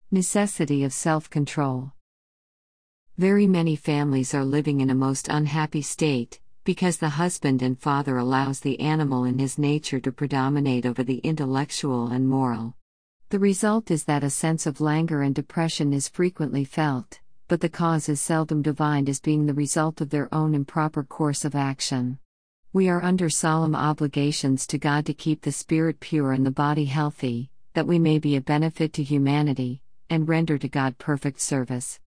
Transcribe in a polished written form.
Necessity of self-control. Very many families are living in a most unhappy state, because the husband and father allows the animal in his nature to predominate over the intellectual and moral. The result is that a sense of languor and depression is frequently felt, but the cause is seldom divined as being the result of their own improper course of action. We are under solemn obligations to God to keep the spirit pure and the body healthy, that we may be a benefit to humanity, and render to God perfect service.